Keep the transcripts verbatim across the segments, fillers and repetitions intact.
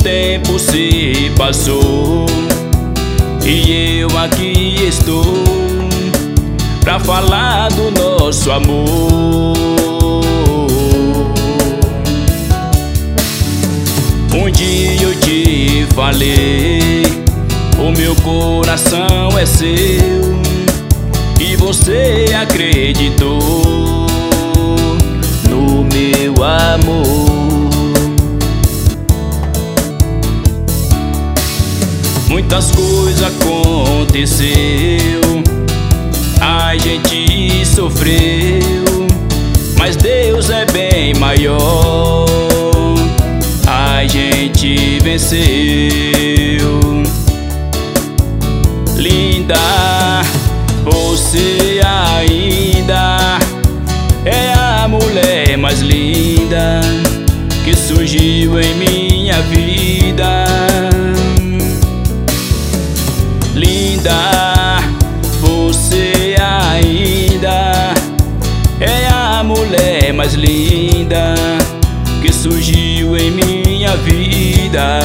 tempo se passou e eu aqui estou pra falar do nosso amor. Um dia eu te falei, o meu coração é seu, e você acreditou no meu amor. Muitas coisas aconteceu, a gente sofreu, mas Deus é bem maior, a gente venceu. Linda, você ainda é a mulher mais linda que surgiu em minha vida. Linda, você ainda é a mulher mais linda que surgiu em minha vida.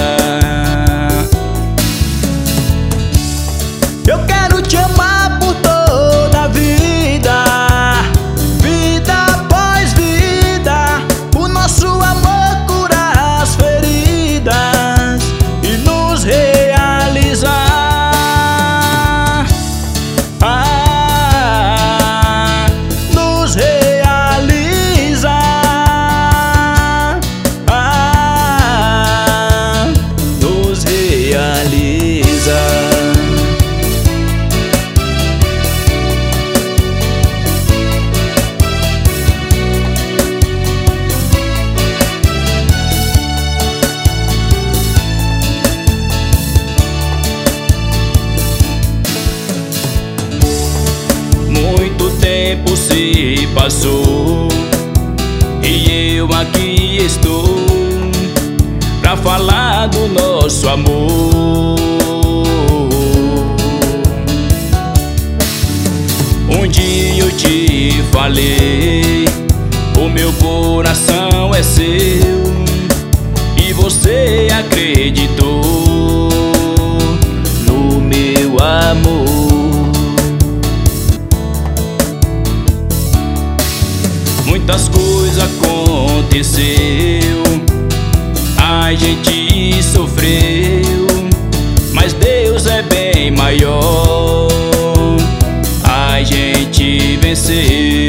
Eu quero te amar por toda a vida, vida após vida. O nosso amor cura as feridas e nos realizar. Ah, nos realizar. Ah, nos realizar. Muito tempo se passou e eu aqui estou pra falar do nosso amor. Um dia eu te falei, o meu coração é seu, e você acreditou no meu amor. Muitas coisas aconteceu, a gente sofreu, mas Deus é bem maior, a gente venceu.